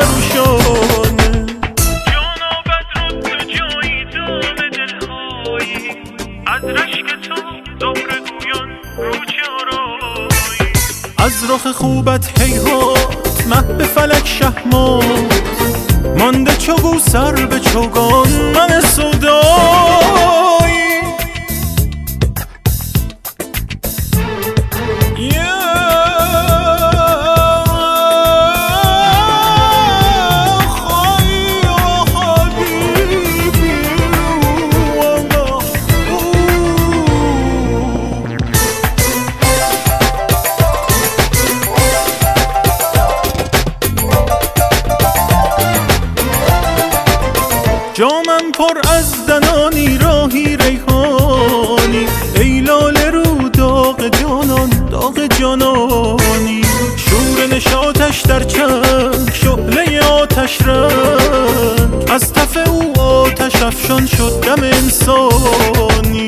پروشانه. جانابت رو تو جایی دام دلهایی، از رشک تو زهره گویان رو چارایی. از رخ خوبت هیهات مه به فلک شهمات، مانده چو سر به چوگان من سودایی. جامم پر از دنانی راهی ریحانی، ای لاله رو داغ جانان داغ جانانی. شور نشاطش در چنگ شعله آتش رنگ، از تف او آتش افشان شد دم انسانی.